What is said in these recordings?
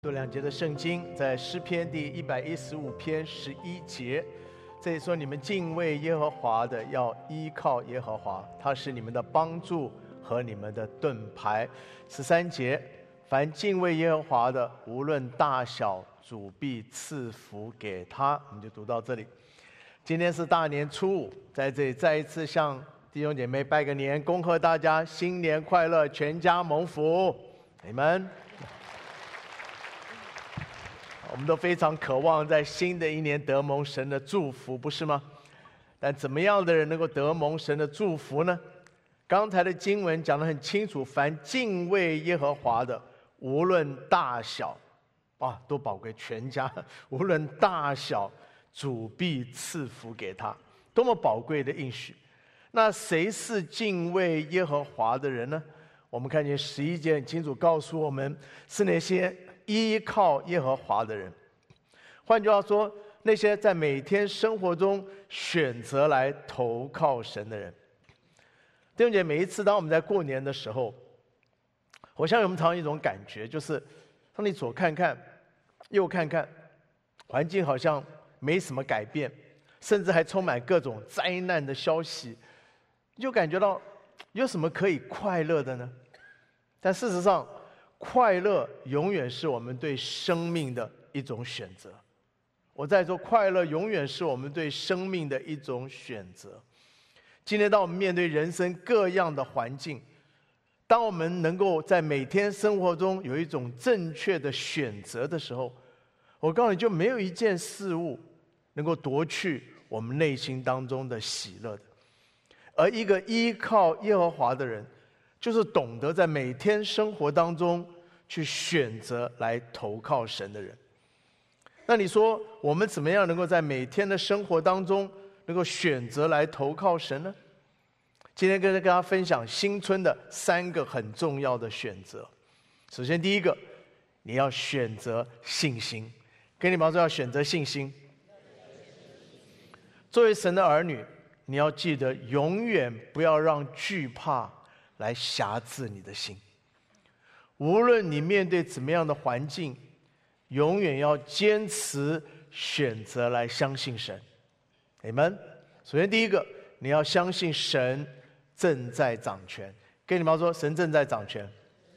读2节的圣经，在诗篇第115篇11节，这里说：你们敬畏耶和华的，要依靠耶和华，他是你们的帮助和你们的盾牌。13节，凡敬畏耶和华的，无论大小，主必赐福给他。我们就读到这里。今天是大年初五，在这里再一次向弟兄姐妹拜个年，恭贺大家新年快乐，全家蒙福。你们。我们都非常渴望在新的一年得蒙神的祝福，不是吗？但怎么样的人能够得蒙神的祝福呢？刚才的经文讲得很清楚，凡敬畏耶和华的，无论大小，都宝贵，全家无论大小，主必赐福给他，多么宝贵的应许。那谁是敬畏耶和华的人呢？我们看见11节很清楚告诉我们，是那些依靠耶和华的人。换句话说，那些在每天生活中选择来投靠神的人。弟兄姐妹，每一次当我们在过年的时候，我相信我们常常有一种感觉，就是当你左看看右看看，环境好像没什么改变，甚至还充满各种灾难的消息，你就感觉到有什么可以快乐的呢？但事实上，快乐永远是我们对生命的一种选择。我在说，快乐永远是我们对生命的一种选择。今天当我们面对人生各样的环境，当我们能够在每天生活中有一种正确的选择的时候，我告诉你，就没有一件事物能够夺去我们内心当中的喜乐的。而一个依靠耶和华的人，就是懂得在每天生活当中去选择来投靠神的人。那你说我们怎么样能够在每天的生活当中能够选择来投靠神呢？今天跟大家分享新春的3个很重要的选择。首先第一个，你要选择信心。跟你们说要选择信心。作为神的儿女，你要记得永远不要让惧怕来辖制你的心。无论你面对怎么样的环境，永远要坚持选择来相信神。Amen。首先第一个，你要相信神正在掌权。跟你们说，神正在掌权。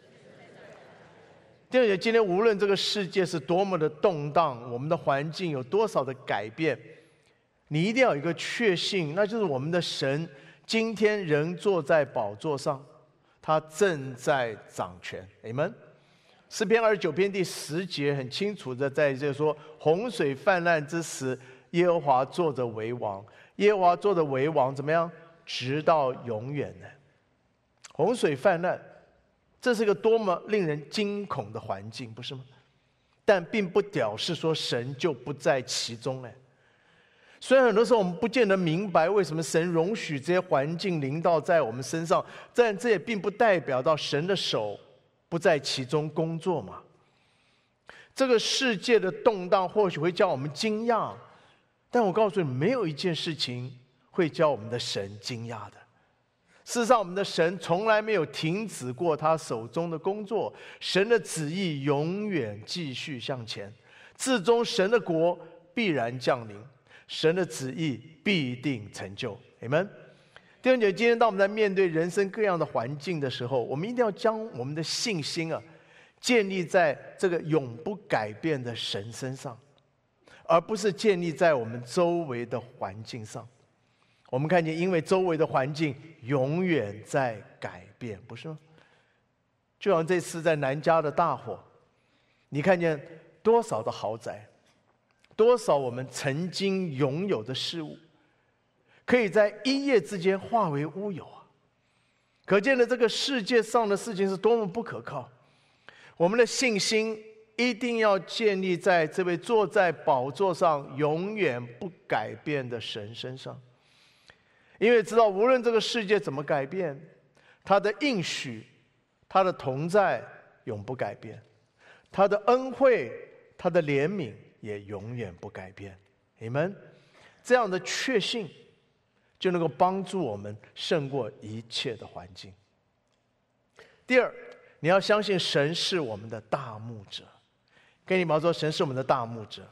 第二点，今天无论这个世界是多么的动荡，我们的环境有多少的改变，你一定要有一个确信，那就是我们的神今天仍坐在宝座上，他正在掌权。Amen。诗篇29篇第10节很清楚的在这说：洪水泛滥之时，耶和华坐着为王。耶和华坐着为王，怎么样？直到永远呢？洪水泛滥，这是个多么令人惊恐的环境，不是吗？但并不表示说神就不在其中呢。虽然很多时候我们不见得明白为什么神容许这些环境临到在我们身上，但这也并不代表到神的手不在其中工作嘛。这个世界的动荡或许会叫我们惊讶，但我告诉你，没有一件事情会叫我们的神惊讶的。事实上，我们的神从来没有停止过他手中的工作，神的旨意永远继续向前，至终神的国必然降临，神的旨意必定成就。Amen。弟兄姐妹，今天当我们在面对人生各样的环境的时候，我们一定要将我们的信心建立在这个永不改变的神身上，而不是建立在我们周围的环境上。我们看见，因为周围的环境永远在改变，不是吗？就像这次在南加的大火，你看见多少的豪宅，多少我们曾经拥有的事物，可以在一夜之间化为乌有啊！可见的这个世界上的事情是多么不可靠。我们的信心一定要建立在这位坐在宝座上永远不改变的神身上，因为知道无论这个世界怎么改变，他的应许，他的同在永不改变，他的恩惠，他的怜悯也永远不改变。Amen。这样的确信就能够帮助我们胜过一切的环境。第二，你要相信神是我们的大牧者。 跟你们说，神是我们的大牧者。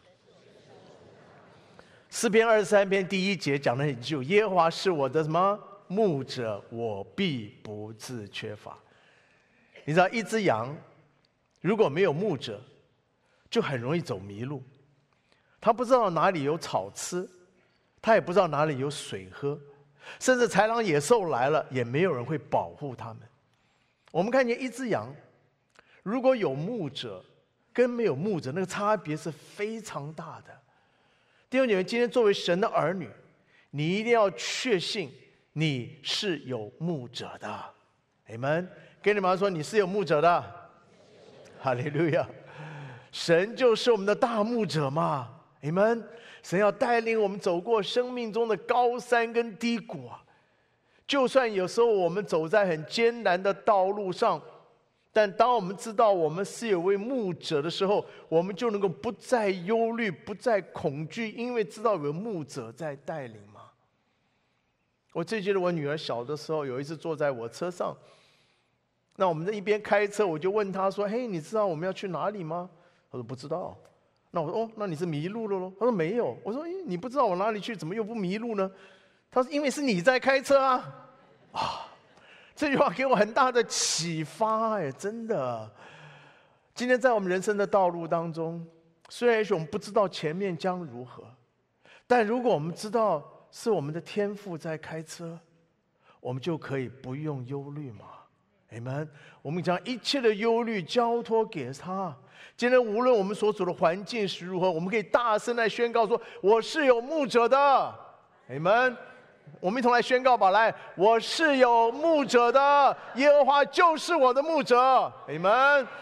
诗篇23篇第1节讲得很清楚，耶和华是我的什么牧者，我必不致缺乏。你知道一只羊如果没有牧者，就很容易走迷路，他不知道哪里有草吃，他也不知道哪里有水喝，甚至豺狼野兽来了也没有人会保护他们。我们看见一只羊如果有牧者跟没有牧者，那个差别是非常大的。弟兄姐妹，今天作为神的儿女，你一定要确信你是有牧者的。阿们。跟你们说，你是有牧者的。哈利路亚。神就是我们的大牧者嘛。阿们。神要带领我们走过生命中的高山跟低谷啊。就算有时候我们走在很艰难的道路上，但当我们知道我们是有位牧者的时候，我们就能够不再忧虑，不再恐惧，因为知道有牧者在带领嘛。我最记得我女儿小的时候，有一次坐在我车上，那我们在一边开车，我就问她说：“嘿，你知道我们要去哪里吗？”她说：“不知道。”那我说：“哦，那你是迷路了咯？”她说：“没有。”我说：“你不知道我哪里去，怎么又不迷路呢？”她说：“因为是你在开车啊。”这句话给我很大的启发，真的。今天在我们人生的道路当中，虽然也许我们不知道前面将如何，但如果我们知道是我们的天父在开车，我们就可以不用忧虑嘛。阿们。我们将一切的忧虑交托给他。今天无论我们所处的环境是如何，我们可以大声来宣告说：“我是有牧者的。”阿们。我们一同来宣告吧，来，我是有牧者的，耶和华就是我的牧者。阿们，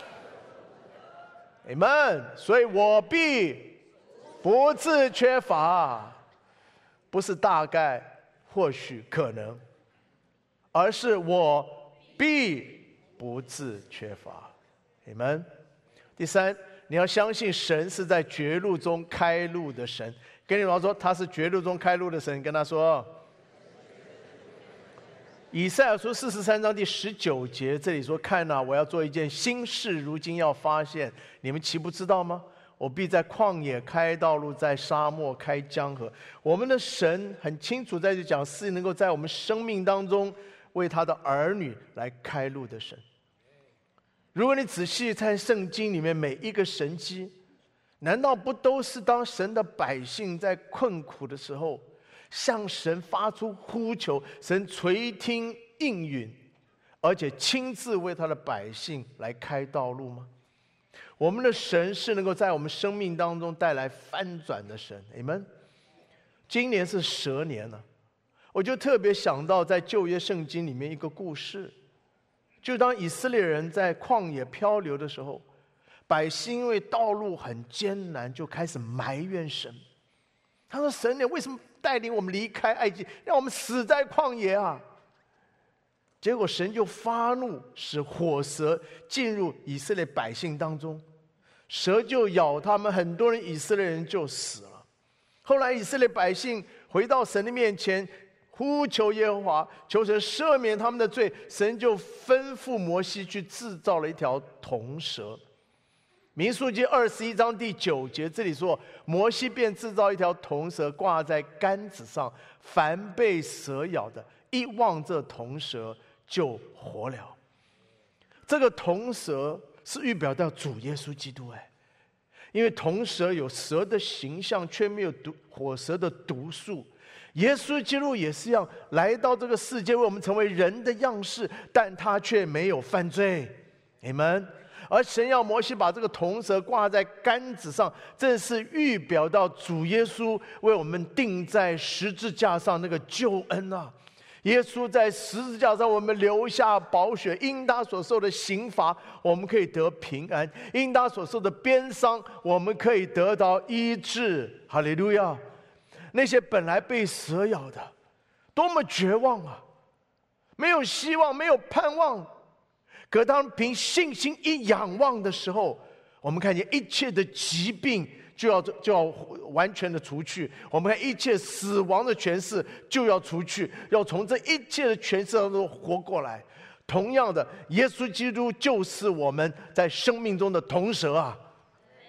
阿们。所以我必不致缺乏，不是大概、或许、可能，而是我必不致缺乏。阿们。第三，你要相信神是在绝路中开路的神。跟你们说，他是绝路中开路的神，跟他说。以赛亚书43章第19节，这里说：“看哪，我要做一件新事，如今要发现，你们岂不知道吗？我必在旷野开道路，在沙漠开江河。”我们的神很清楚在这讲，是能够在我们生命当中为他的儿女来开路的神。如果你仔细在圣经里面每一个神迹，难道不都是当神的百姓在困苦的时候，向神发出呼求，神垂听应允，而且亲自为他的百姓来开道路吗？我们的神是能够在我们生命当中带来翻转的神。阿们。今年是蛇年了，我就特别想到在旧约圣经里面一个故事，就当以色列人在旷野漂流的时候，百姓因为道路很艰难，就开始埋怨神。他说：“神，你为什么带领我们离开埃及，让我们死在旷野啊？”结果神就发怒，使火蛇进入以色列百姓当中，蛇就咬他们，很多人以色列人就死了。后来以色列百姓回到神的面前，呼求耶和华，求神赦免他们的罪。神就吩咐摩西去制造了一条铜蛇。民数记21章第9节，这里说：“摩西便制造一条铜蛇，挂在杆子上，凡被蛇咬的，一望这铜蛇就活了。”这个铜蛇是预表到主耶稣基督，因为铜蛇有蛇的形象，却没有火蛇的毒素。耶稣基督也是一样，来到这个世界为我们成为人的样式，但他却没有犯罪。阿们。而神要摩西把这个铜蛇挂在杆子上，这是预表到主耶稣为我们钉在十字架上那个救恩啊！耶稣在十字架上，我们留下宝血，因他所受的刑罚，我们可以得平安；因他所受的鞭伤，我们可以得到医治。哈利路亚！那些本来被蛇咬的，多么绝望啊！没有希望，没有盼望。可当凭信心一仰望的时候，我们看见一切的疾病就要完全的除去，我们看一切死亡的权势就要除去，要从这一切的权势当中活过来。同样的，耶稣基督就是我们在生命中的铜蛇啊！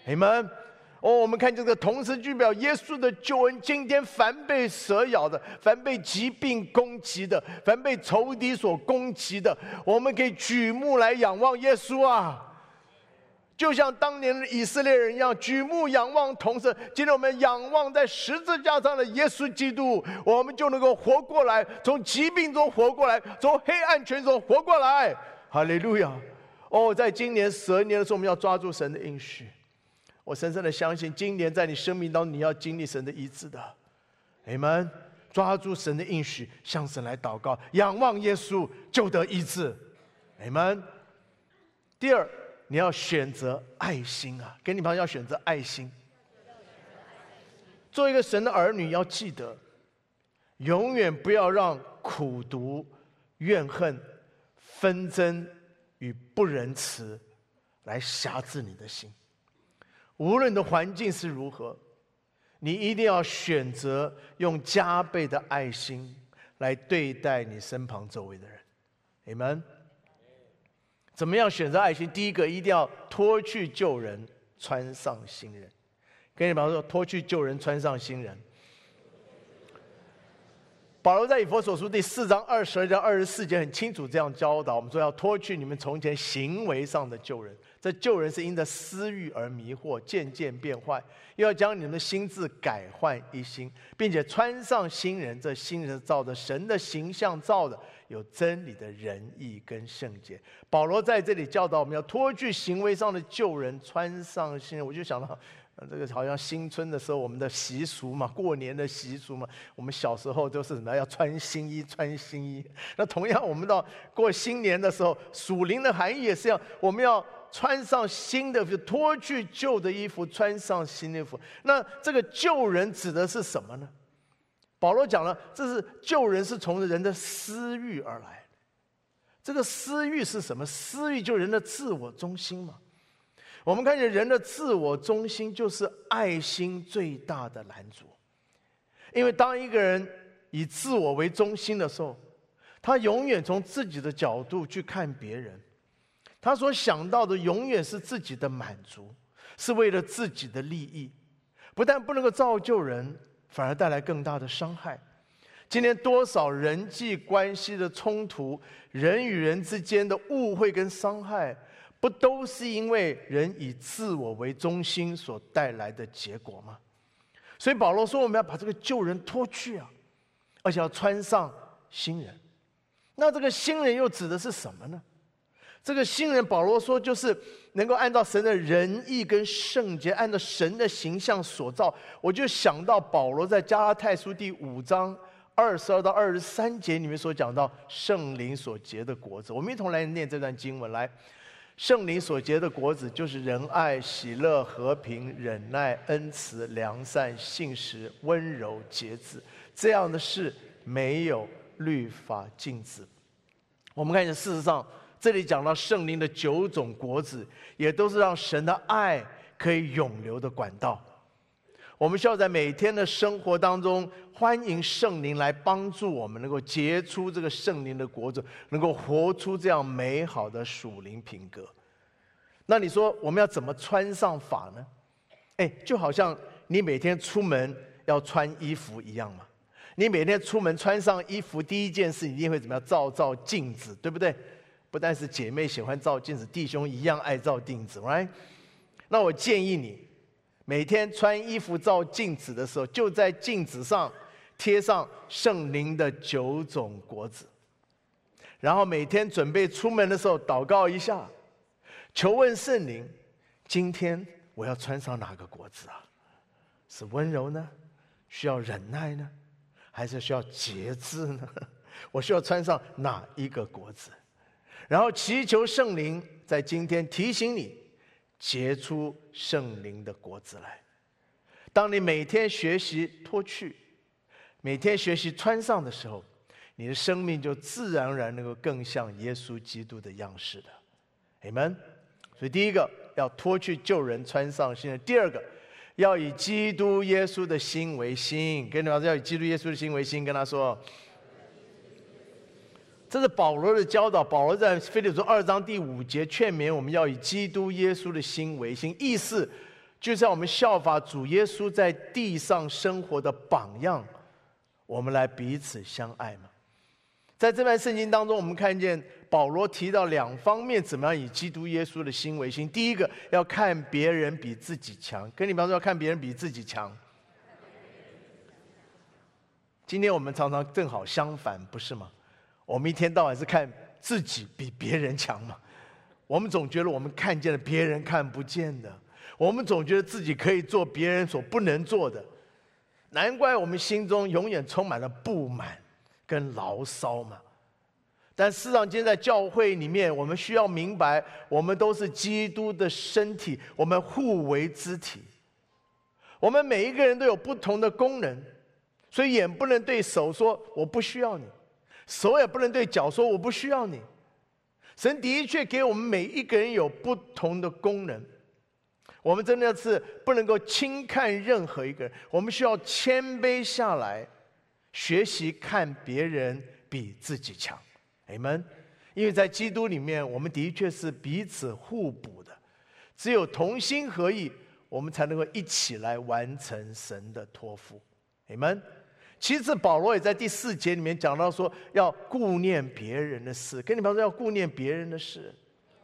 阿们。我们看这个同时具表耶稣的救恩。今天凡被蛇咬的，凡被疾病攻击的，凡被仇敌所攻击的，我们可以举目来仰望耶稣啊！就像当年的以色列人一样，举目仰望同时。今天我们仰望在十字架上的耶稣基督，我们就能够活过来，从疾病中活过来，从黑暗权中活过来。哈利路亚！在今年蛇年的时候，我们要抓住神的应许。我深深的相信，今年在你生命当中，你要经历神的医治的。阿们！抓住神的应许，向神来祷告，仰望耶稣，就得医治。阿们！第二，你要选择爱心啊！跟你旁边要选择爱心。做一个神的儿女，要记得，永远不要让苦毒、怨恨、纷争与不仁慈来辖制你的心。无论你的环境是如何，你一定要选择用加倍的爱心来对待你身旁周围的人。阿们。怎么样选择爱心？第一个，一定要脱去旧人，穿上新人。跟你保罗说，脱去旧人，穿上新人。保罗在以弗所书第4章22到24节很清楚这样教导我们说，要脱去你们从前行为上的旧人。这旧人是因着私欲而迷惑，渐渐变坏，又要将你们的心志改换一新，并且穿上新人。这新人是照着神的形象造的，有真理的仁义跟圣洁。保罗在这里教导我们要脱去行为上的旧人，穿上新人。我就想到这个好像新春的时候我们的习俗嘛，过年的习俗嘛，我们小时候都是什么要穿新衣，穿新衣。那同样我们到过新年的时候，属灵的含义也是这样，我们要穿上新的，就脱去旧的衣服，穿上新的衣服。那这个旧人指的是什么呢？保罗讲了，这是旧人是从人的私欲而来。这个私欲是什么？私欲就是人的自我中心嘛。我们看见人的自我中心就是爱心最大的拦阻。因为当一个人以自我为中心的时候，他永远从自己的角度去看别人，他所想到的永远是自己的满足，是为了自己的利益，不但不能够造就人，反而带来更大的伤害。今天多少人际关系的冲突，人与人之间的误会跟伤害，不都是因为人以自我为中心所带来的结果吗？所以保罗说，我们要把这个旧人脱去啊，而且要穿上新人。那这个新人又指的是什么呢？这个新人，保罗说就是能够按照神的仁义跟圣洁，按照神的形象所造。我就想到保罗在加拉太书第5章22到23节里面所讲到圣灵所结的果子。我们一同来念这段经文。来，圣灵所结的果子就是仁爱、喜乐、和平、忍耐、恩慈、良善、信实、温柔、节制。这样的事没有律法禁止。我们看见事实上这里讲到圣灵的9种果子，也都是让神的爱可以永流的管道。我们需要在每天的生活当中欢迎圣灵来帮助我们能够结出这个圣灵的果子，能够活出这样美好的属灵品格。那你说我们要怎么穿上法呢？就好像你每天出门要穿衣服一样嘛。你每天出门穿上衣服，第一件事一定会怎么样？照镜子，对不对？不但是姐妹喜欢照镜子，弟兄一样爱照镜子 ，right？ 那我建议你，每天穿衣服照镜子的时候，就在镜子上贴上圣灵的9种果子，然后每天准备出门的时候祷告一下，求问圣灵，今天我要穿上哪个果子啊？是温柔呢？需要忍耐呢？还是需要节制呢？我需要穿上哪一个果子？然后祈求圣灵在今天提醒你结出圣灵的果子来。当你每天学习脱去，每天学习穿上的时候，你的生命就自然而然能够更像耶稣基督的样式的。阿们。所以第一个要脱去旧人，穿上新人。第二个要以基督耶稣的心为心。跟你说，要以基督耶稣的心为心，跟他说，这是保罗的教导。保罗在腓立比书2章第5节劝勉我们要以基督耶稣的心为心，意思就是要我们效法主耶稣在地上生活的榜样，我们来彼此相爱嘛。在这段圣经当中，我们看见保罗提到2方面，怎么样以基督耶稣的心为心。第一个，要看别人比自己强，跟你们说要看别人比自己强。今天我们常常正好相反，不是吗？我们一天到晚是看自己比别人强嘛。我们总觉得我们看见了别人看不见的，我们总觉得自己可以做别人所不能做的，难怪我们心中永远充满了不满跟牢骚嘛。但事实上，今天在教会里面，我们需要明白，我们都是基督的身体，我们互为肢体，我们每一个人都有不同的功能，所以眼不能对手说我不需要你，手也不能对脚说我不需要你。神的确给我们每一个人有不同的功能，我们真的是不能够轻看任何一个人，我们需要谦卑下来，学习看别人比自己强。Amen。因为在基督里面，我们的确是彼此互补的，只有同心合意，我们才能够一起来完成神的托付。Amen。其次，保罗也在第4节里面讲到说，要顾念别人的事。跟你们说，要顾念别人的事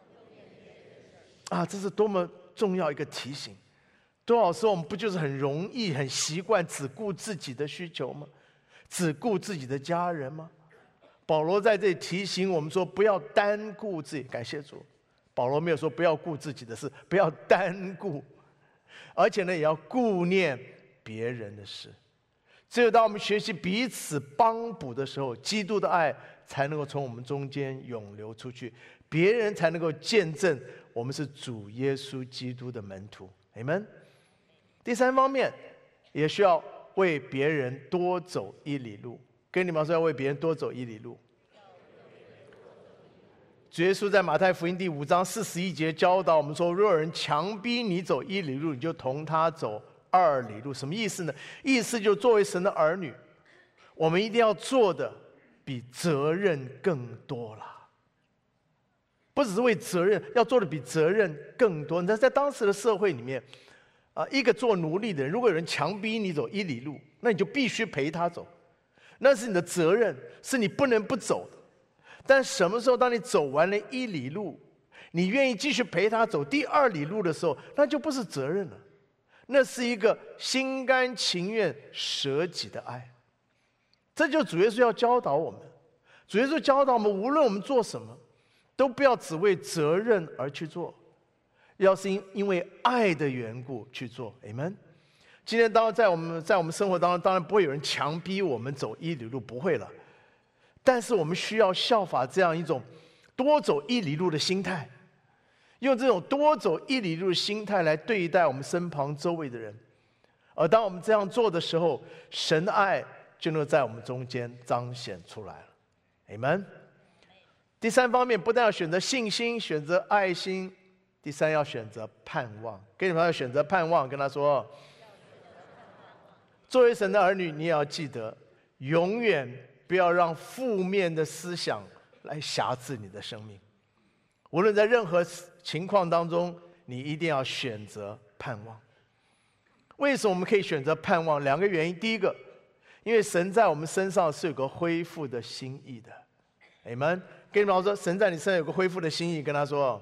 啊，这是多么重要一个提醒！多少时候我们不就是很容易、很习惯只顾自己的需求吗？只顾自己的家人吗？保罗在这里提醒我们说，不要单顾自己。感谢主，保罗没有说不要顾自己的事，不要单顾，而且呢，也要顾念别人的事。只有当我们学习彼此帮补的时候，基督的爱才能够从我们中间涌流出去，别人才能够见证我们是主耶稣基督的门徒。Amen。第3方面，也需要为别人多走1里路。跟你们说，要为别人多走1里路。主耶稣在马太福音第5章41节教导我们说，若有人强逼你走1里路，你就同他走2里路。什么意思呢？意思就是作为神的儿女，我们一定要做的比责任更多了。不只是为责任，要做的比责任更多。你在当时的社会里面，一个做奴隶的人，如果有人强逼你走1里路，那你就必须陪他走，那是你的责任，是你不能不走的。但什么时候当你走完了1里路，你愿意继续陪他走第2里路的时候，那就不是责任了，那是一个心甘情愿舍己的爱。这就是主耶稣要教导我们。主耶稣教导我们，无论我们做什么，都不要只为责任而去做，要是因为爱的缘故去做。 Amen。 今天当然在我们生活当中，当然不会有人强逼我们走1里路，不会了。但是我们需要效法这样一种多走1里路的心态，用这种多走1里路的心态来对待我们身旁周围的人。而当我们这样做的时候，神的爱就能在我们中间彰显出来了。 Amen。 第3方面，不但要选择信心，选择爱心，第3要选择盼望。跟你们要选择盼望，跟他说，作为神的儿女，你也要记得，永远不要让负面的思想来辖制你的生命。无论在任何情况当中，你一定要选择盼望。为什么我们可以选择盼望？2个原因。第一个，因为神在我们身上是有个恢复的心意的。Amen。 跟你们说，神在你身上有个恢复的心意，跟他说。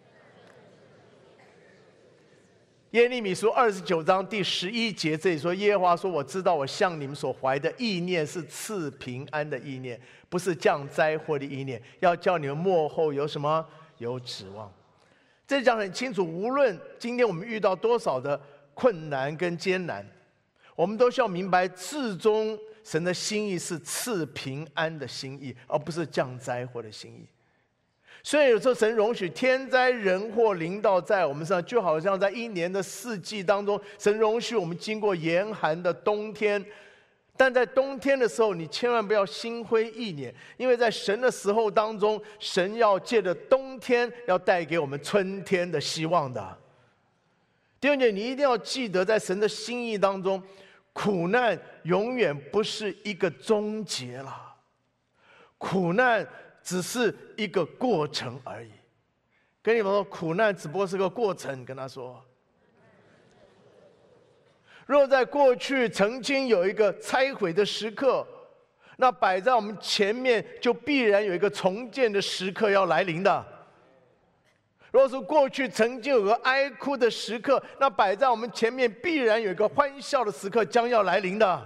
耶利米书29章第11节这里说，耶和华说，我知道我向你们所怀的意念是赐平安的意念，不是降灾祸的意念，要叫你们末后有什么？有指望。这讲很清楚，无论今天我们遇到多少的困难跟艰难，我们都需要明白，至终神的心意是赐平安的心意，而不是降灾祸的心意。虽然有时候神容许天灾人祸临到在我们身上，就好像在1年的4季当中，神容许我们经过严寒的冬天，但在冬天的时候，你千万不要心灰意冷，因为在神的时候当中，神要借着冬天要带给我们春天的希望的。弟兄姐妹，你一定要记得，在神的心意当中，苦难永远不是一个终结了，苦难只是一个过程而已。跟你们说，苦难只不过是个过程。跟他说， 若在过去曾经有一个拆毁的时刻，那摆在我们前面就必然有一个重建的时刻要来临的。若是过去曾经有个哀哭的时刻，那摆在我们前面必然有一个欢笑的时刻将要来临的。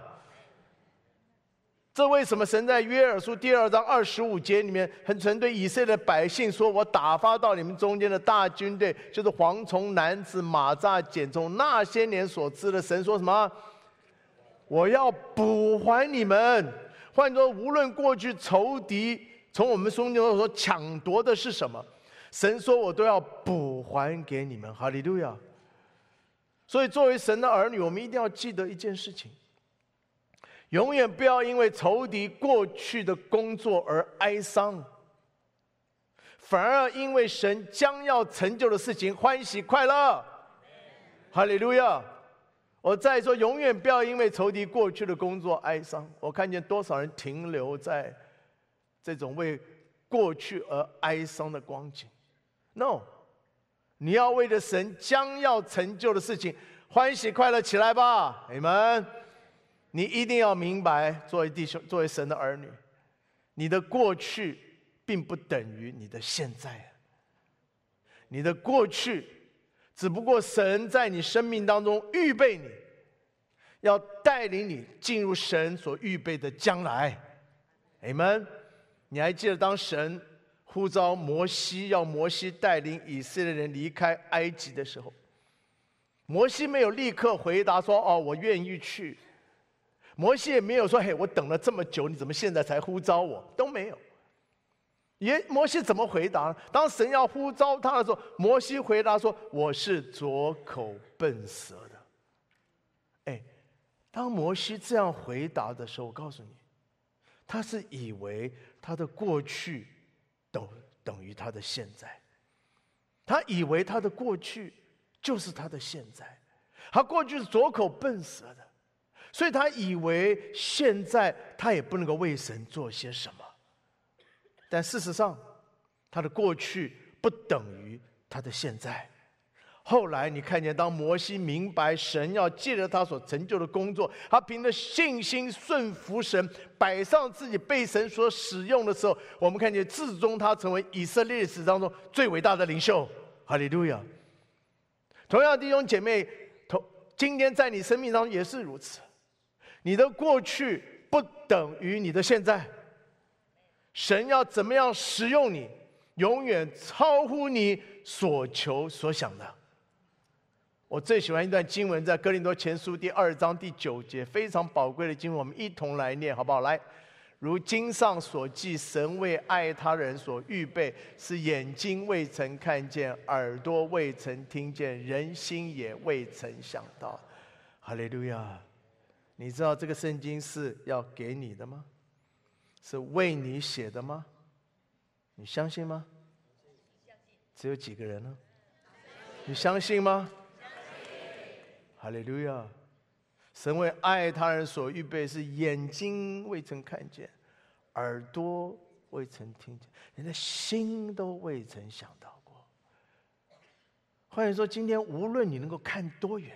这为什么神在约珥书第2章25节里面很曾对以色列的百姓说，我打发到你们中间的大军队，就是蝗虫、男子、马蚱、茧虫，那些年所织的。神说什么？我要补还你们。换作无论过去仇敌从我们中间所抢夺的是什么，神说我都要补还给你们。哈利路亚。所以作为神的儿女，我们一定要记得一件事情，永远不要因为仇敌过去的工作而哀伤，反而因为神将要成就的事情欢喜快乐。哈利路亚。我再说，永远不要因为仇敌过去的工作哀伤。我看见多少人停留在这种为过去而哀伤的光景。No， 你要为着神将要成就的事情欢喜快乐起来吧，你们。你一定要明白，作为弟兄，作为神的儿女，你的过去并不等于你的现在。你的过去只不过神在你生命当中预备你，要带领你进入神所预备的将来。Amen。你还记得当神呼召摩西，要摩西带领以色列人离开埃及的时候，摩西没有立刻回答说：“哦，我愿意去。”摩西也没有说：“嘿，我等了这么久，你怎么现在才呼召我？”都没有。摩西怎么回答？当神要呼召他的时候，摩西回答说：“我是拙口笨舌的。”当摩西这样回答的时候，我告诉你，他是以为他的过去都等于他的现在，他以为他的过去就是他的现在，他过去是拙口笨舌的，所以他以为现在他也不能够为神做些什么。但事实上，他的过去不等于他的现在。后来你看见，当摩西明白神要借着他所成就的工作，他凭着信心顺服神，摆上自己被神所使用的时候，我们看见至终他成为以色列史当中最伟大的领袖。哈利路亚。同样，弟兄姐妹，今天在你生命当中也是如此。你的过去不等于你的现在。神要怎么样使用你，永远超乎你所求所想的。我最喜欢一段经文，在哥林多前书第2章第9节，非常宝贵的经文，我们一同来念好不好？来，如经上所记，神为爱他人所预备，是眼睛未曾看见，耳朵未曾听见，人心也未曾想到。哈利路亚！你知道这个圣经是要给你的吗？是为你写的吗？你相信吗？只有几个人呢？你相信吗？哈利路亚！神为爱他人所预备，是眼睛未曾看见，耳朵未曾听见，人的心都未曾想到过。换言说，今天无论你能够看多远，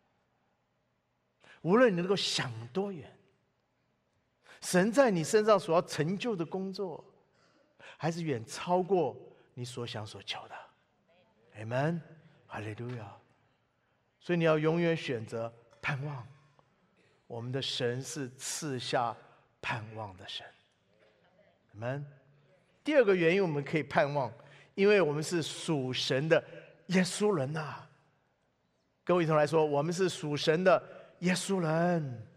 无论你能够想多远，神在你身上所要成就的工作，还是远超过你所想所求的。Amen， 哈利路亚！所以你要永远选择盼望。我们的神是赐下盼望的神。Amen。第二个原因我们可以盼望，因为我们是属神的耶稣人呐。各位一同来说，我们是属神的耶稣人。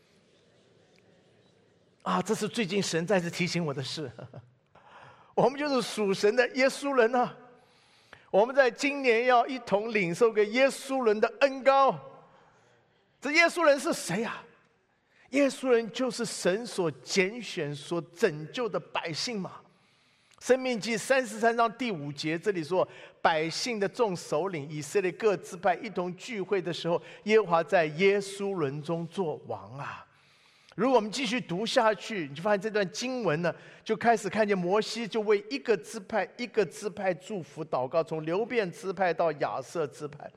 这是最近神再次提醒我的事。我们就是属神的耶稣人啊！我们在今年要一同领受个耶稣人的恩膏。这耶稣人是谁啊？耶稣人就是神所拣选、所拯救的百姓嘛。申命记33章第5节，这里说：百姓的众首领以色列各支派一同聚会的时候，耶和华在耶稣人中作王啊。如果我们继续读下去，你就发现这段经文呢，就开始看见摩西就为一个支派一个支派祝福祷告，从流便支派到亚设支派。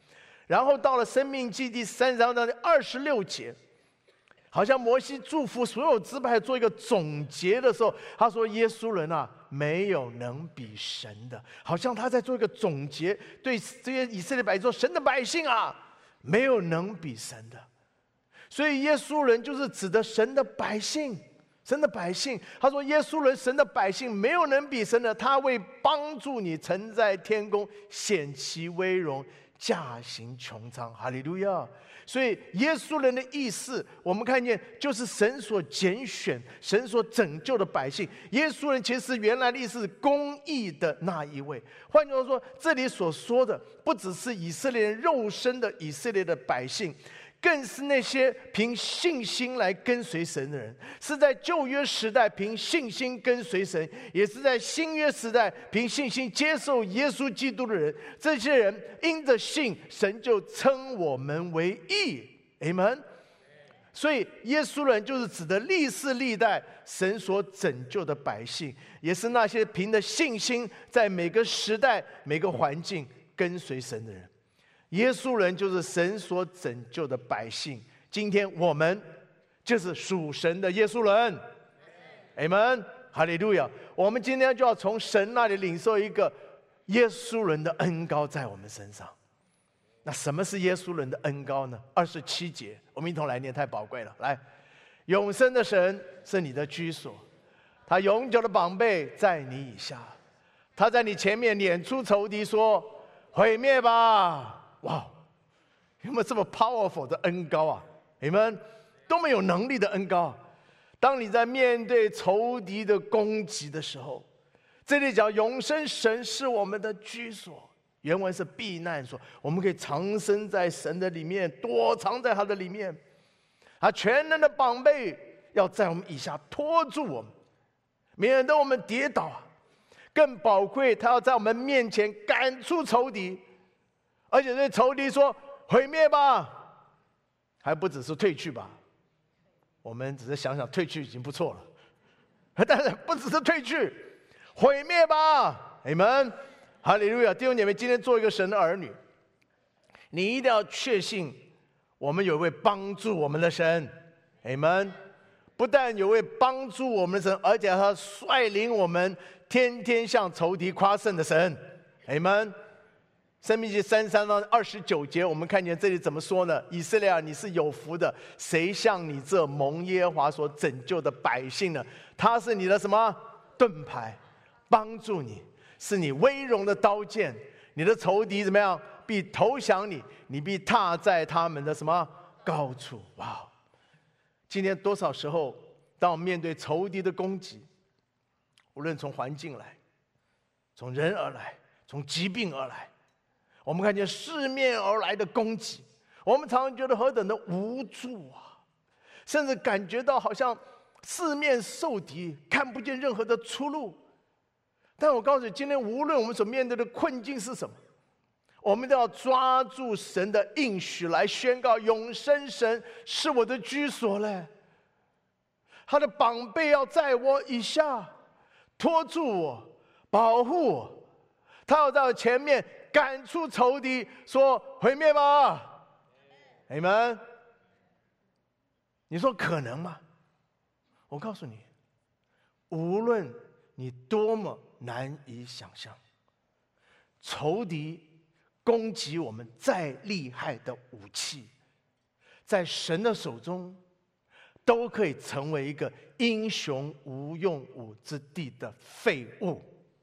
然后到了申命记第3章的26节，好像摩西祝福所有支派做一个总结的时候，他说耶稣人啊，没有能比神的，好像他在做一个总结，对这些以色列百姓说，神的百姓啊，没有能比神的。所以耶稣人就是指的神的百姓，神的百姓。他说耶稣人，神的百姓，没有能比神的，他为帮助你曾在天宫显其威荣，驾行穹苍。哈利路亚。所以耶稣人的意思，我们看见就是神所拣选、神所拯救的百姓。耶稣人其实原来的意思是公义的那一位。换句话说，这里所说的不只是以色列人肉身的以色列的百姓，更是那些凭信心来跟随神的人，是在旧约时代凭信心跟随神，也是在新约时代凭信心接受耶稣基督的人。这些人因着信，神就称我们为义。Amen。所以耶稣人就是指的历世历代神所拯救的百姓，也是那些凭着信心在每个时代每个环境跟随神的人。耶稣人就是神所拯救的百姓，今天我们就是属神的耶稣人。Amen， 哈利路亚。我们今天就要从神那里领受一个耶稣人的恩膏在我们身上。那什么是耶稣人的恩膏呢？27节，我们一同来念，太宝贵了。来，永生的神是你的居所，他永久的膀臂在你以下，他在你前面撵出仇敌，说毁灭吧。哇，有没有这么 powerful 的恩膏啊？你们多么有能力的恩膏！当你在面对仇敌的攻击的时候，这里讲永生神是我们的居所，原文是避难所，我们可以藏身在神的里面，躲藏在他的里面。他全能的膀臂要在我们以下托住我们，免得我们跌倒。更宝贵，他要在我们面前赶出仇敌，而且对仇敌说毁灭吧，还不只是退去吧。我们只是想想退去已经不错了，但是不只是退去，毁灭吧。你们哈利路亚。弟兄姐妹，今天做一个神的儿女，你一定要确信我们有一位帮助我们的神。你们不但有位帮助我们的神，而且他率领我们天天向仇敌夸胜的神。你们申命记33章29节，我们看见这里怎么说呢？以色列啊，你是有福的，谁像你这蒙耶和华所拯救的百姓呢？他是你的什么盾牌，帮助你，是你威荣的刀剑。你的仇敌怎么样？必投降你，你必踏在他们的什么高处。哇！今天多少时候，当我们面对仇敌的攻击，无论从环境来，从人而来，从疾病而来，我们看见四面而来的攻击，我们常常觉得何等的无助啊，甚至感觉到好像四面受敌，看不见任何的出路。但我告诉你，今天无论我们所面对的困境是什么，我们都要抓住神的应许来宣告：永生神是我的居所嘞，他的膀臂要在我以下，托住我，保护我，他要在我前面赶出仇敌，说毁灭吧。你们，你说可能吗？我告诉你，无论你多么难以想象，仇敌攻击我们再厉害的武器，在神的手中都可以成为一个英雄无用武之地的废物。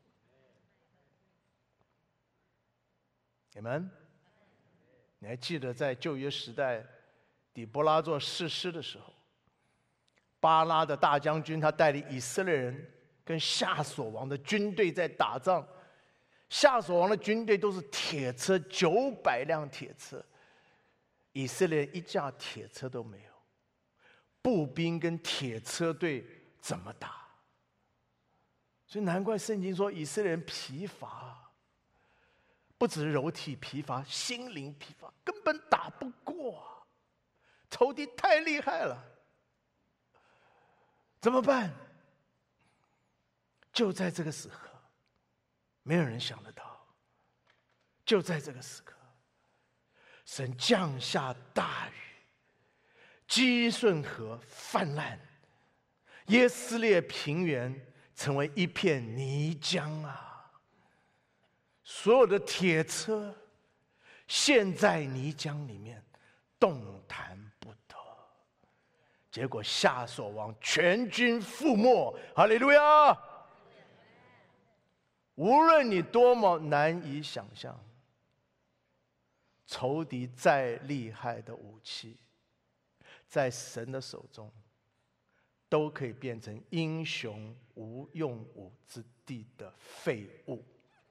你们，你还记得在旧约时代底波拉做士师的时候，巴拉的大将军他带领以色列人跟夏所王的军队在打仗，夏所王的军队都是铁车，900辆铁车，以色列人一架铁车都没有，步兵跟铁车队怎么打？所以难怪圣经说以色列人疲乏，不只是肉体疲乏，心灵疲乏，根本打不过啊，仇敌太厉害了，怎么办？就在这个时刻，没有人想得到，就在这个时刻， 神降下大雨，基顺河泛滥，耶斯列平原成为一片泥浆啊！所有的铁车陷在泥浆里面，动弹不得。结果夏所王全军覆没，哈利路亚！无论你多么难以想象，仇敌再厉害的武器，在神的手中都可以变成英雄无用武之地的废物。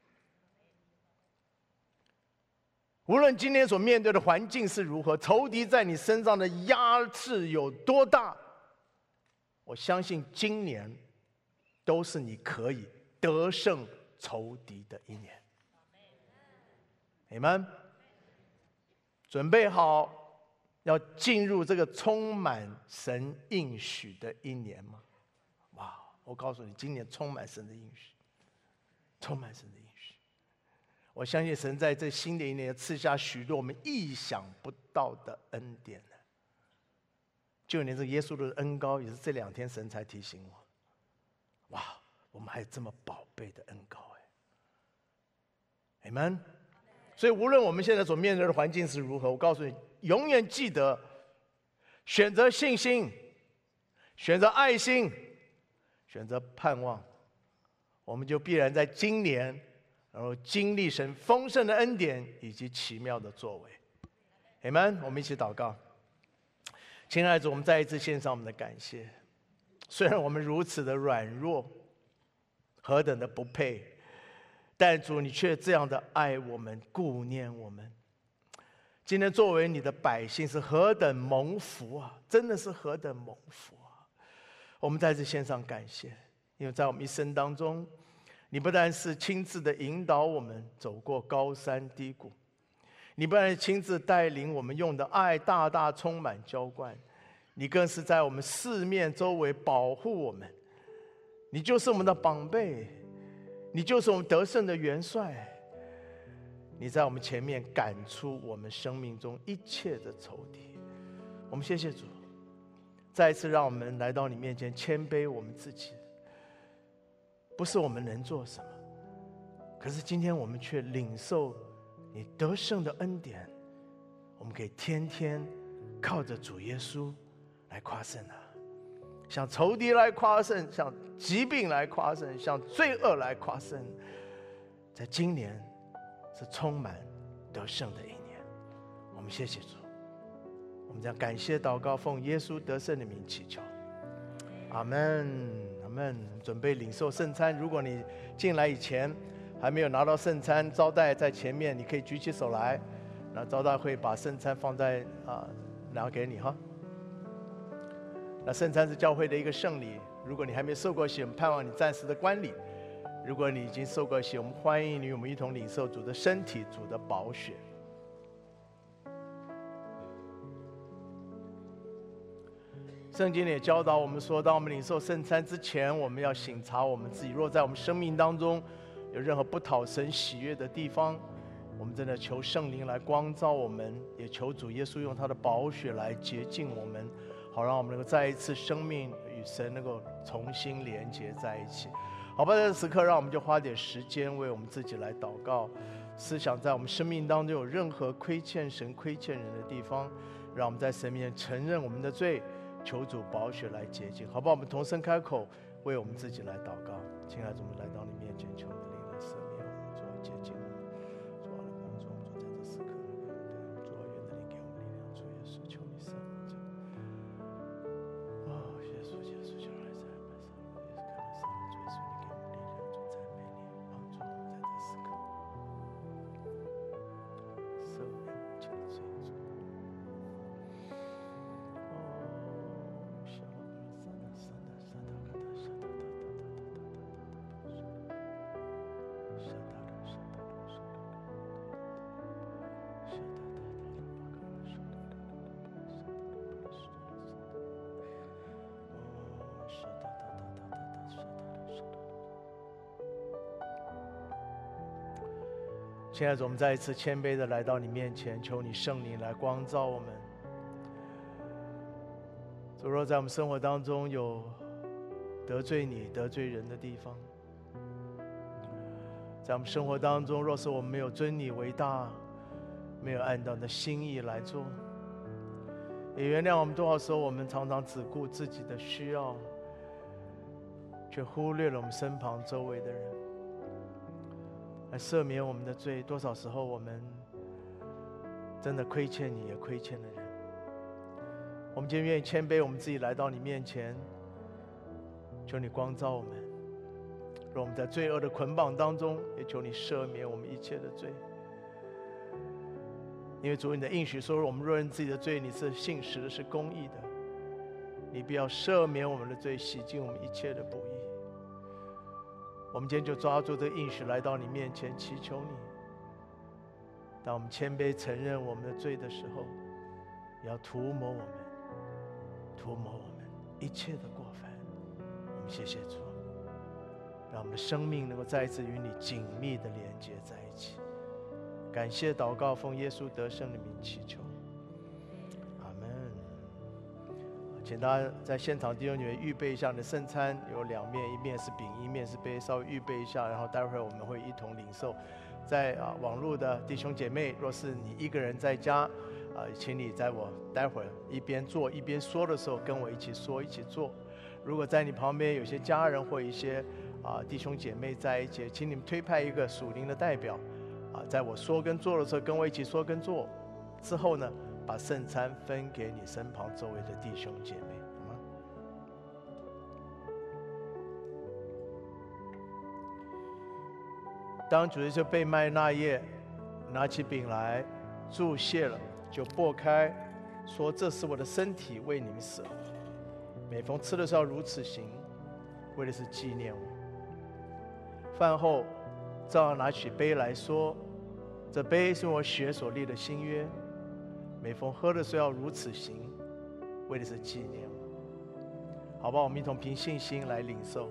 无论今天所面对的环境是如何，仇敌在你身上的压制有多大，我相信今年都是你可以得胜仇敌的一年。你们准备好要进入这个充满神应许的一年吗？哇！我告诉你，今年充满神的应许，充满神的应许。我相信神在这新的一年赐下许多我们意想不到的恩典。就连这耶稣的恩膏，也是这2天神才提醒我。哇，我们还有这么宝贝的恩膏Amen。所以无论我们现在所面对的环境是如何，我告诉你，永远记得选择信心，选择爱心，选择盼望，我们就必然在今年然后经历神丰盛的恩典以及奇妙的作为。Amen。我们一起祷告。亲爱的主，我们再一次献上我们的感谢。虽然我们如此的软弱，何等的不配，但主你却这样的爱我们，顾念我们。今天作为你的百姓是何等蒙福啊，真的是何等蒙福啊。我们再次献上感谢，因为在我们一生当中，你不但是亲自的引导我们走过高山低谷，你不但是亲自带领我们用的爱大大充满浇灌，你更是在我们四面周围保护我们。你就是我们的宝贝，你就是我们得胜的元帅。你在我们前面赶出我们生命中一切的仇敌。我们谢谢主，再一次让我们来到你面前谦卑我们自己。不是我们能做什么，可是今天我们却领受你得胜的恩典，我们可以天天靠着主耶稣来夸胜啊！向仇敌来夸胜，向疾病来夸胜，向罪恶来夸胜。在今年是充满得胜的一年，我们谢谢主。我们将感谢祷告，奉耶稣得胜的名祈求，阿们，阿们。准备领受圣餐，如果你进来以前还没有拿到圣餐，招待在前面，你可以举起手来，那招待会把圣餐放在拿给你哈。那圣餐是教会的一个圣礼，如果你还没受过洗，我们盼望你暂时的观礼；如果你已经受过洗，我们欢迎你与我们一同领受主的身体、主的宝血。圣经里也教导我们说，当我们领受圣餐之前，我们要省察我们自己。若在我们生命当中有任何不讨神喜悦的地方，我们真的求圣灵来光照我们，也求主耶稣用他的宝血来洁净我们，好让我们能够再一次生命与神能够重新连结在一起。好吧，在这时刻，让我们就花点时间为我们自己来祷告，思想在我们生命当中有任何亏欠神、亏欠人的地方，让我们在神面前承认我们的罪，求主宝血来洁净。好吧，我们同声开口为我们自己来祷告。亲爱的主，我们来到你面前，求你的灵来赦免我们，主要洁净我们，主要来帮助我们，主在这时刻，主要愿的灵给我们力量，主耶稣，求你赦免。耶稣，耶稣，求来在白上，看得上，主耶稣，你给我们力量，主赞美你，帮助我们在这时刻赦免我们的罪，主。 亲爱的主，我们再一次谦卑的来到你面前，求你圣灵来光照我们。主，若在我们生活当中有得罪你、得罪人的地方，在我们生活当中，若是我们没有尊你为大，没有按照你的心意来做，也原谅我们多少时候我们常常只顾自己的需要，却忽略了我们身旁周围的人，来赦免我们的罪。多少时候我们真的亏欠你，也亏欠了人。我们今天愿意谦卑我们自己，来到你面前，求你光照我们。若我们在罪恶的捆绑当中，也求你赦免我们一切的罪。因为主，你的应许说，我们若认自己的罪，你是信实的，是公义的，你必要赦免我们的罪，洗净我们一切的不义。我们今天就抓住这个应许，来到你面前祈求你。当我们谦卑承认我们的罪的时候，也要涂抹我们一切的过犯。我们谢谢主，让我们的生命能够再一次与你紧密的连接在一起。感谢祷告，奉耶稣得胜的名祈求，阿们。请大家在现场弟兄姐妹预备一下你的圣餐，有2面，一面是饼，一面是杯，稍微预备一下，然后待会儿我们会一同领受。在网络的弟兄姐妹，若是你一个人在家，请你在我待会儿一边做一边说的时候，跟我一起说一起做。如果在你旁边有些家人或一些弟兄姐妹在一起，请你们推派一个属灵的代表，在我说跟做的时候，跟我一起说跟做。之后呢，把圣餐分给你身旁周围的弟兄姐妹，好吗？当主耶稣被卖那夜，拿起饼来，祝谢了，就擘开，说：“这是我的身体，为你们死了。每逢吃的时候如此行，为的是纪念我。”饭后，照样拿起杯来说：“这杯是我血所立的新约，每逢喝的时候要如此行，为的是纪念我。”好吧，我们一同凭信心来领受。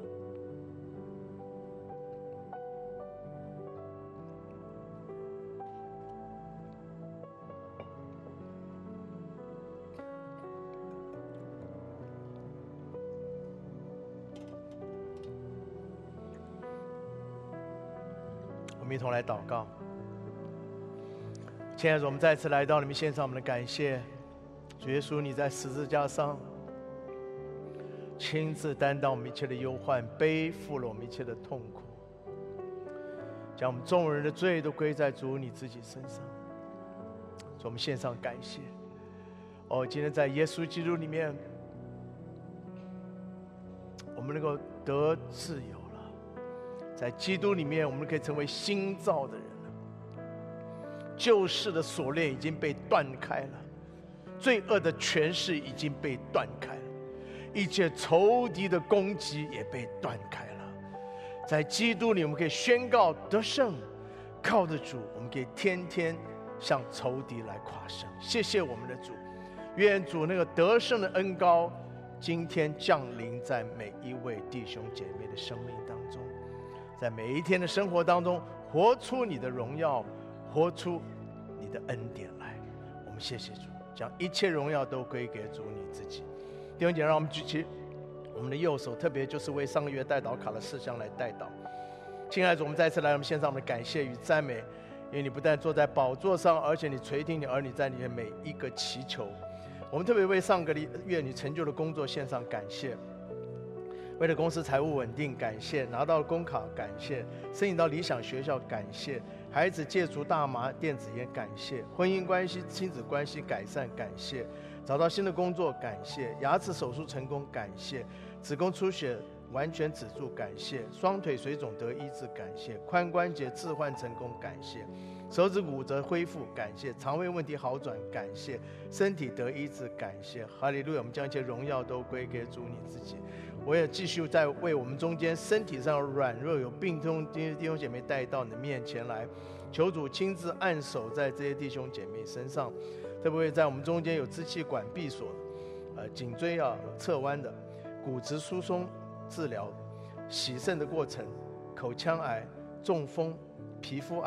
我们一同来祷告。亲爱的主，我们再次来到你们献上我们的感谢。主耶稣，你在十字架上亲自担当我们一切的忧患，背负了我们一切的痛苦，将我们众人的罪都归在主你自己身上。主，我们献上感谢。今天在耶稣基督里面，我们能够得自由了。在基督里面，我们可以成为新造的人了。旧世的锁链已经被断开了，罪恶的权势已经被断开了，一切仇敌的攻击也被断开了。在基督里，我们可以宣告得胜，靠着主，我们可以天天向仇敌来夸胜。谢谢我们的主，愿主那个得胜的恩膏今天降临在每一位弟兄姐妹的生命当中，在每一天的生活当中活出你的荣耀，活出你的恩典来。我们谢谢主，将一切荣耀都归给主你自己。弟兄姐妹，让我们举起我们的右手，特别就是为上个月代祷卡的事项来代祷。亲爱的主，我们再次来我们献上我们的感谢与赞美，因为你不但坐在宝座上，而且你垂听你儿女在你的每一个祈求。我们特别为上个月你成就的工作献上感谢，为了公司财务稳定感谢，拿到工卡感谢，申请到理想学校感谢，孩子戒除大麻电子烟感谢，婚姻关系亲子关系改善感谢，找到新的工作感谢，牙齿手术成功感谢，子宫出血完全止住感谢，双腿水肿得医治感谢，髋关节置换成功感谢，手指骨折恢复感谢，肠胃问题好转感谢，身体得医治感谢。哈利路亚！我们将一切荣耀都归给主你自己。我也继续在为我们中间身体上软弱有病痛弟兄姐妹带到你的面前来，求主亲自按手在这些弟兄姐妹身上，特别在我们中间有支气管闭锁的，颈椎侧弯的，骨质疏松治疗，洗肾的过程，口腔癌、中风、皮肤癌、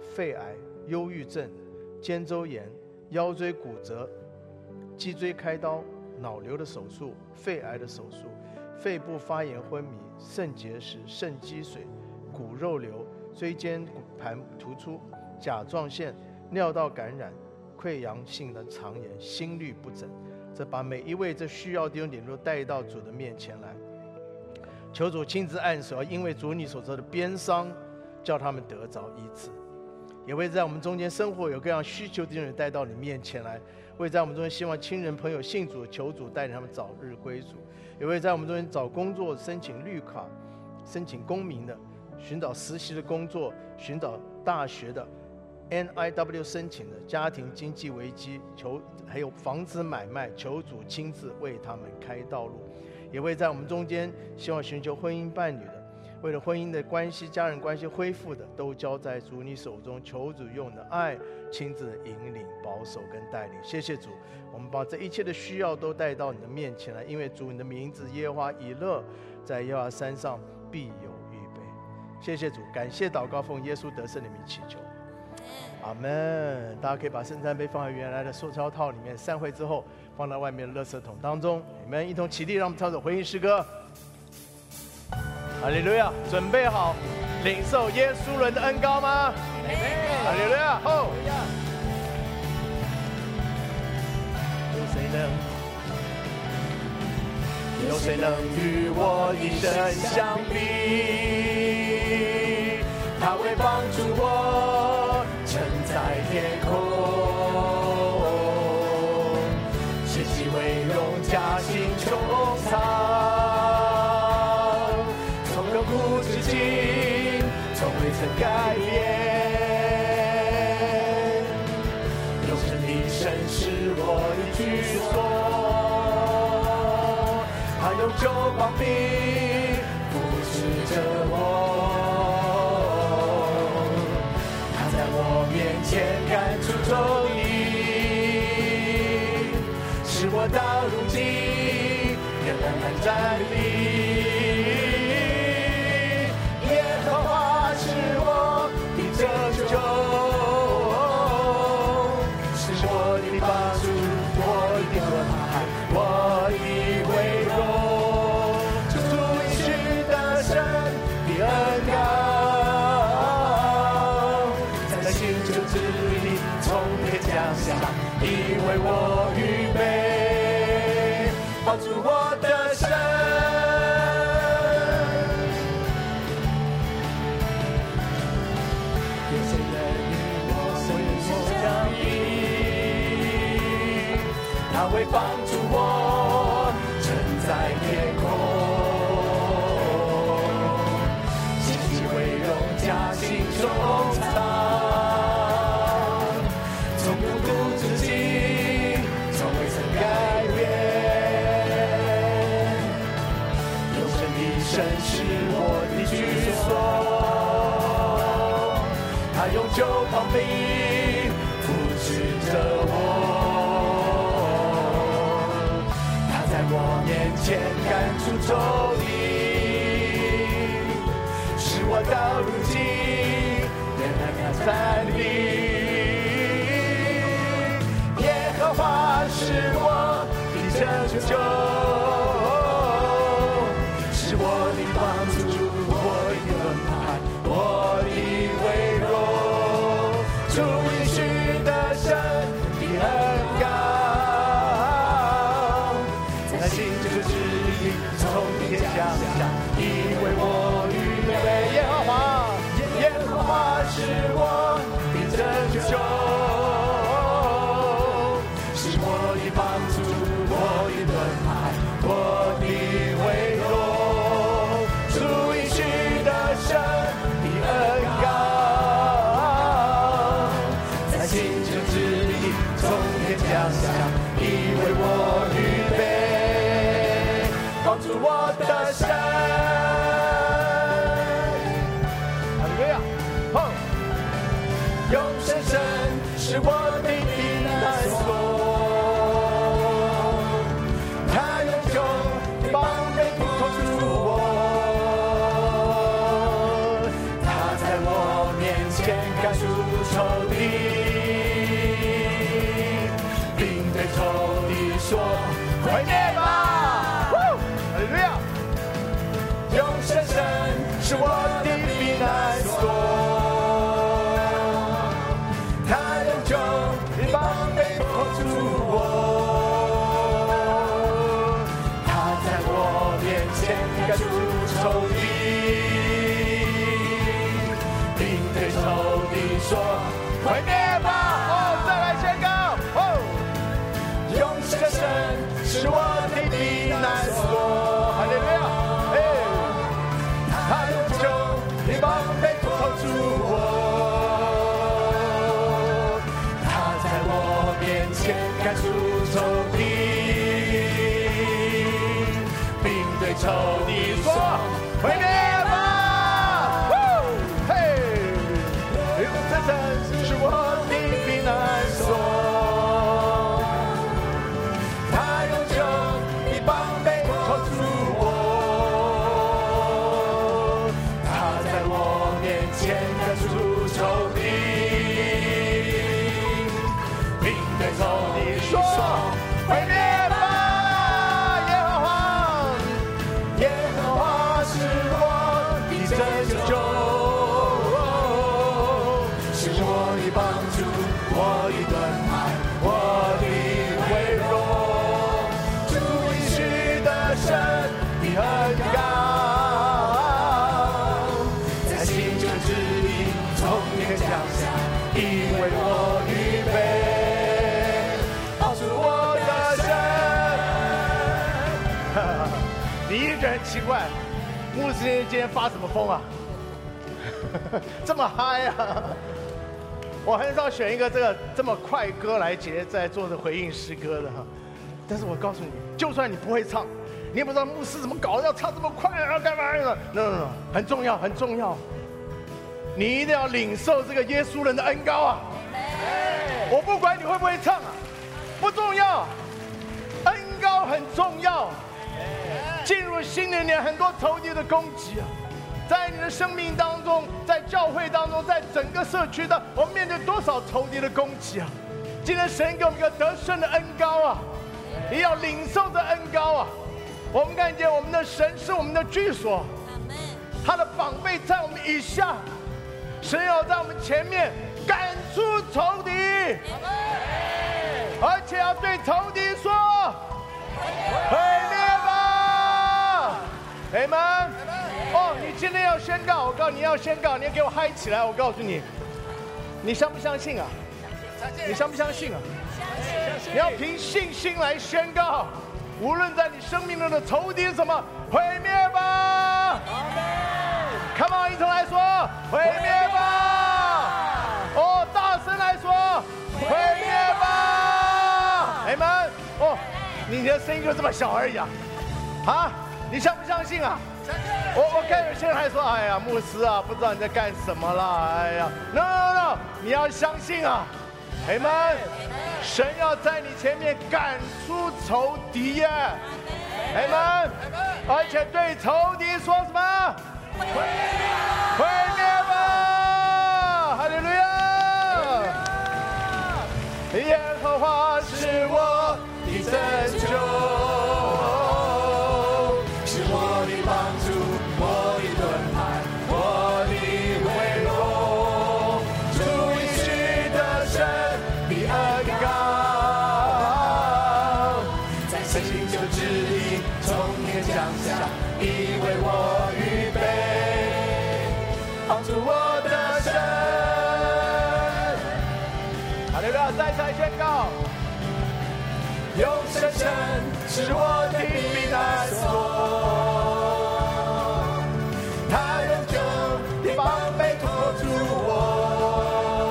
肺癌、忧郁症、肩周炎、腰椎骨折、脊椎开刀、脑瘤的手术、肺癌的手术、肺部发炎昏迷、肾结石、肾积水、骨肉瘤、椎间骨盘突出、甲状腺、尿道感染、溃疡性的肠炎、心律不整。这把每一位这需要弟兄姐妹都带到主的面前来，求主亲自按手，因为主你所做的鞭伤，叫他们得着医治。也会在我们中间生活有各样需求的人带到你面前来，会在我们中间希望亲人朋友信主，求主带领他们早日归主。也会在我们中间找工作、申请绿卡、申请公民的，寻找实习的工作，寻找大学的 NIW 申请的，家庭经济危机还有房子买卖，求主亲自为他们开道路。也会在我们中间希望寻求婚姻伴侣的，为了婚姻的关系、家人关系恢复的，都交在主你手中，求主用你的爱亲自引领、保守跟带领。谢谢主，我们把这一切的需要都带到你的面前来，因为主你的名字耶和华以勒，在耶和华山上必有预备。谢谢主，感谢祷告，奉耶稣得胜的名祈求，阿们。大家可以把圣餐杯放在原来的塑胶套里面，散会之后放到外面的垃圾桶当中。你们一同起立，让我们唱首回应诗歌。哈利路亚！准备好领受耶稣人的恩膏吗？哈利路亚！后有谁能与我一生相比？他会帮助我撑在天空，血气为荣，嘉兴穹苍，从亘古至今，从未曾改变。永生的神是我的居所，他用救膀臂扶持着我。面前赶出仇敌，使我到如今仍然能站立。耶和华是我的拯救，是我的帮助，我的盾牌，我的威荣，这主应许的神的恩膏。你为我预备，帮助我的神。有谁能与我相比？他会帮助我撑在天空，喜气为荣，嘉兴穹苍。神是我的居所，他用救膀臂扶持着我，他在我面前赶出仇敌，使我到如今仍然站立。耶和华是我的拯救，我的帮助，我的盾牌，我的威荣，主应许的神的恩膏，在新旧之地从天降下，已为我预备。耶和华是我的拯救，是我的帮助，我的盾牌，我的威荣。已为我预备，帮助我的神。哈利路亚！永生神是我的避难所，他用救膀臂扶持我，他在我面前赶出说毁灭吧。哈利路亚！永生神是我的避难所，他永久的帮背托住我，他在我面前赶出仇敌，并对仇敌说毁灭吧。再来宣告永生神是我的避难所。哈利路亚！他永久的帮背托住我，他在我面前赶出仇敌，并对仇敌说毁灭吧。嘿，永生神是我的避难所，他永久的帮背托住我，前赶出仇敌，并对仇敌说毁灭吧。耶和华是我的拯救，是我的帮助，我的盾牌，我的威荣，主应许的神的恩膏，降下，已为我预备，保住我的神。你一个人奇怪，牧师今天发什么疯啊？这么嗨啊！我很少选一个这么快歌来在做的回应诗歌的哈。但是我告诉你，就算你不会唱，你也不知道牧师怎么搞的，要唱这么快啊，干嘛呢 ？No， 很重要，很重要。你一定要领受这个耶稣人的恩膏啊！我不管你会不会唱啊，不重要，恩膏很重要。进入新的一年，很多仇敌的攻击啊，在你的生命当中，在教会当中，在整个社区的，我们面对多少仇敌的攻击啊！今天神给我们一个得胜的恩膏啊，也要领受这恩膏啊！我们看见我们的神是我们的居所，他的膀臂在我们以下。神要在我们前面赶出仇敌，而且要对仇敌说毁灭吧。阿们。你今天要宣告，我告诉你要宣告，你要给我嗨起来。我告诉你，你相不相信啊？你相不相信啊？你要凭信心来宣告，无论在你生命中的仇敌什么，毁灭吧。Come on， 一同来说毁灭吧！大声来说毁灭吧！阿们。你的声音就这么小而已啊！你相不相信啊？我看有些人还说，哎呀，牧师啊，不知道你在干什么啦！哎呀 ，no， 你要相信啊！阿们。神要在你前面赶出仇敌耶！阿们。而且对仇敌说什么？毁灭吧！哈利路亚！耶和华是我的拯救，是我的帮助，我的盾牌，我的威荣，主应许的神的恩膏，在圣经就旨意从天降下，已为我预备，帮助我的神。哈利路亚！再次宣告，永生神是我的避难所，他永久的帮背托住我，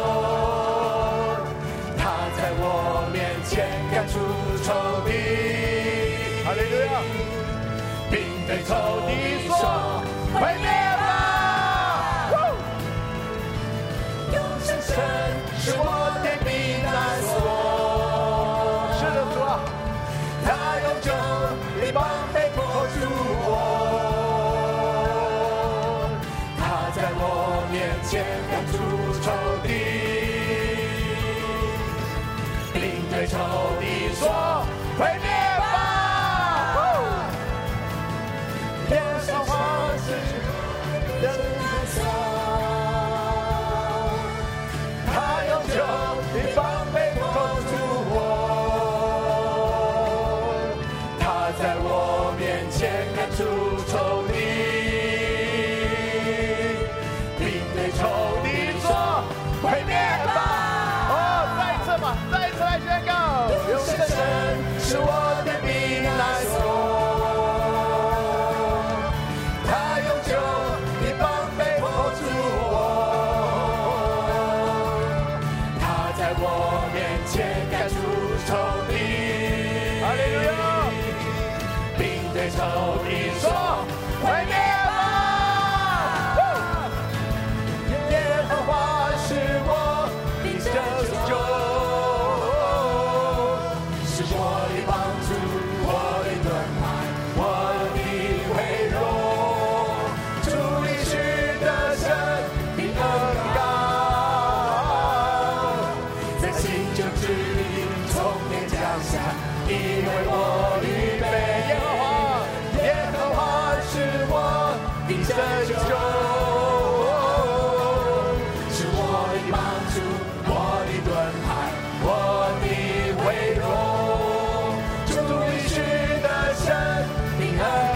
他在我面前赶出仇敌。哈利路亚！并对仇敌说毁灭吧！永生神是我的避难所。是的，主啊，他永久的帮背托住我，他在我面前赶出仇敌，并对仇敌说毁灭。 出仇敌，并对仇敌说毁灭吧。再一次吧，再一次来宣告，永生的神是我的避难所。仇敌说毁灭吧，耶和华是我的拯救，是我的帮助，我的盾牌，我的威荣，主你是得胜的恩膏，在新旧之地从天降下，因为我预备耶和华。拯救是我的帮助，我的盾牌，我的威荣，主你是得胜的恩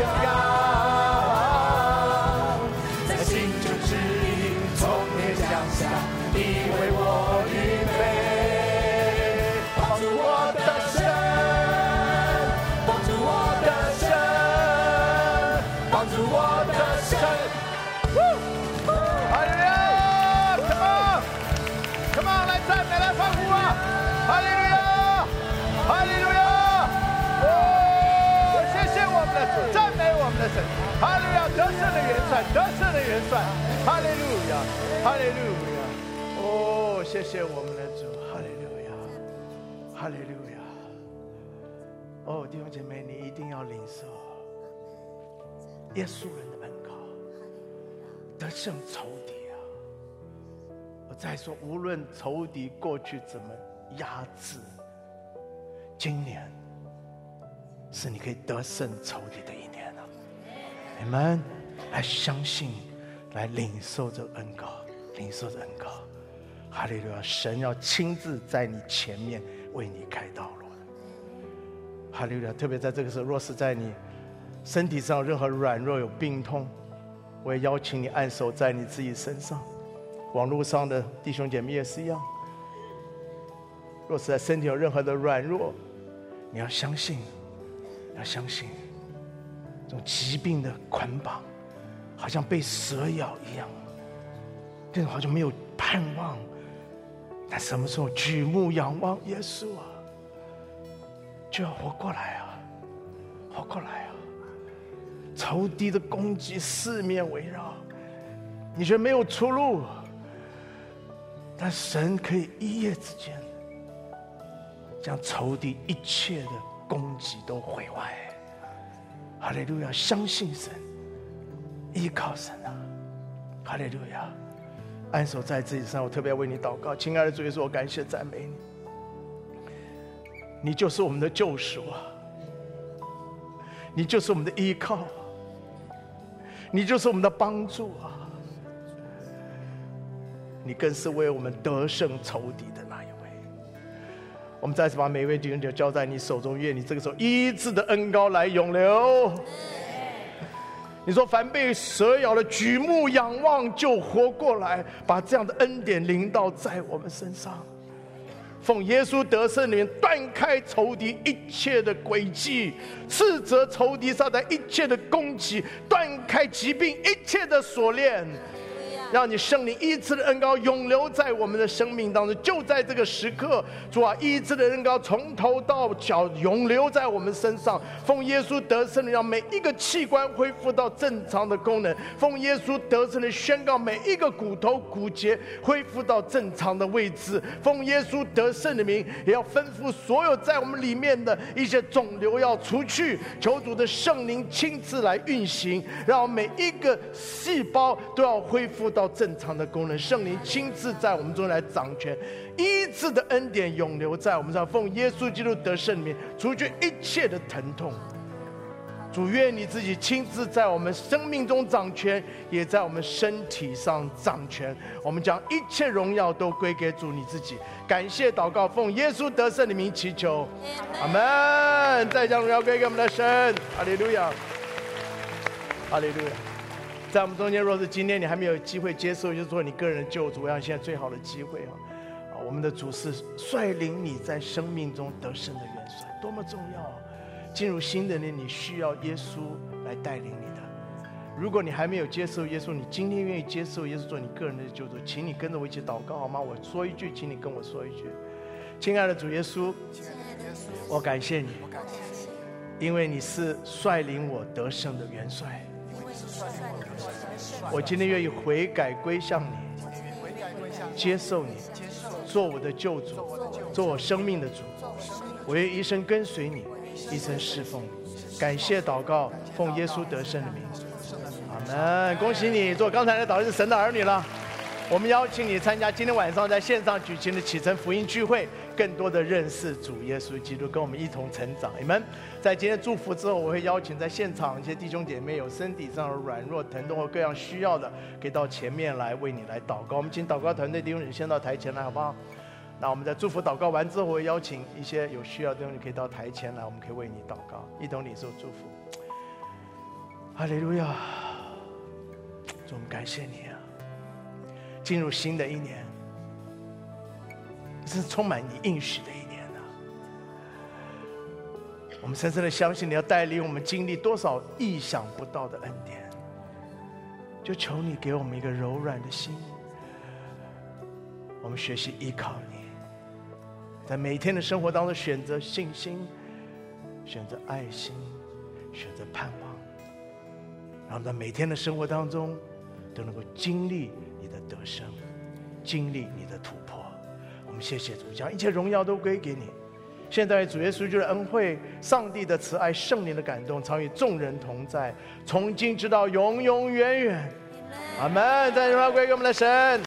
膏，在新旧之地从天降下，你为我预备，帮助我的神，帮助我的神，帮助我的神。哈利路亚 ，Come on， 来赞美，来欢呼啊！哈利路亚，哈利路亚！哦，谢谢我们的主，赞美我们的神，哈利路亚，得胜的元帅，得胜的元帅，哈利路亚，哈利路亚！哦，谢谢我们的主，哈利路亚，哈利路亚！哦，弟兄姐妹，你一定要领受耶稣人的恩膏，得胜仇敌啊！我再说，无论仇敌过去怎么压制，今年是你可以得胜仇敌的一年啊！你们来相信，来领受这恩膏，领受这恩膏。哈利路亚！神要亲自在你前面为你开道路。哈利路亚！特别在这个时候，若是在你身体上有任何软弱有病痛，我也邀请你按手在你自己身上。网络上的弟兄姐妹也是一样，若是在身体有任何的软弱，你要相信，要相信这种疾病的捆绑好像被蛇咬一样，这种好像没有盼望，但什么时候举目仰望耶稣啊，就要活过来啊，活过来啊！仇敌的攻击四面围绕，你觉得没有出路，但神可以一夜之间将仇敌一切的攻击都毁坏。哈利路亚！相信神，依靠神啊！哈利路亚！安守在自己身上，我特别为你祷告，亲爱的主耶稣，我感谢赞美你，你就是我们的救赎啊，你就是我们的依靠，你就是我们的帮助啊！你更是为我们得胜仇敌的那一位。我们再次把每一位弟兄姐妹交在你手中，愿你这个时候医治的恩膏来涌流。你说凡被蛇咬的举目仰望就活过来，把这样的恩典临到在我们身上。奉耶稣得胜的名，断开仇敌一切的诡计，斥责仇敌撒旦一切的攻击，断开疾病一切的锁链，让你圣灵医治的恩膏永留在我们的生命当中。就在这个时刻，主啊，医治的恩膏从头到脚永留在我们身上。奉耶稣得胜的，让每一个器官恢复到正常的功能。奉耶稣得胜的宣告，每一个骨头骨节恢复到正常的位置。奉耶稣得胜的名，也要吩咐所有在我们里面的一些肿瘤要除去，求主的圣灵亲自来运行，让每一个细胞都要恢复到正常的功能。圣灵亲自在我们中来掌权，医治的恩典永留在我们上。奉耶稣基督得胜名，除去一切的疼痛。主，愿你自己亲自在我们生命中掌权，也在我们身体上掌权。我们将一切荣耀都归给主你自己。感谢祷告，奉耶稣得胜的名祈求，阿门。再将荣耀归给我们的神，哈利路亚。 哈利路亚！在我们中间，若是今天你还没有机会接受，就是做你个人的救主，我想现在最好的机会我们的主是率领你在生命中得胜的元帅，多么重要！进入新的年，你需要耶稣来带领你的。如果你还没有接受耶稣，你今天愿意接受耶稣做你个人的救主，请你跟着我一起祷告好吗？我说一句，请你跟我说一句：亲爱的主耶稣，我感谢你，因为你是率领我得胜的元帅。我今天愿意悔改归向你，接受你，做我的救主，做我生命的主。我愿一生跟随你，一生侍奉你。感谢祷告，奉耶稣得胜的名。阿门！恭喜你做刚才的祷告是神的儿女了。我们邀请你参加今天晚上在线上举行的启程福音聚会，更多的认识主耶稣基督，跟我们一同成长。你们在今天祝福之后，我会邀请在现场一些弟兄姐妹有身体上的软弱、疼痛或各样需要的，可以到前面来为你来祷告。我们请祷告团队弟兄姐妹先到台前来，好不好？那我们在祝福祷告完之后，我会邀请一些有需要的弟兄可以到台前来，我们可以为你祷告，一同领受祝福。哈利路亚！主，我们感谢你啊！进入新的一年，这是充满你应许的一年啊！我们深深的相信你要带领我们经历多少意想不到的恩典，就求你给我们一个柔软的心，我们学习依靠你，在每天的生活当中选择信心，选择爱心，选择盼望，然后在每天的生活当中都能够经历你的得胜，经历你的突破。我们谢谢主，将一切荣耀都归给你。现在主耶稣基督的恩惠、上帝的慈爱、圣灵的感动，常与众人同在，从今直到永永远远。阿门！再荣耀归给我们的神。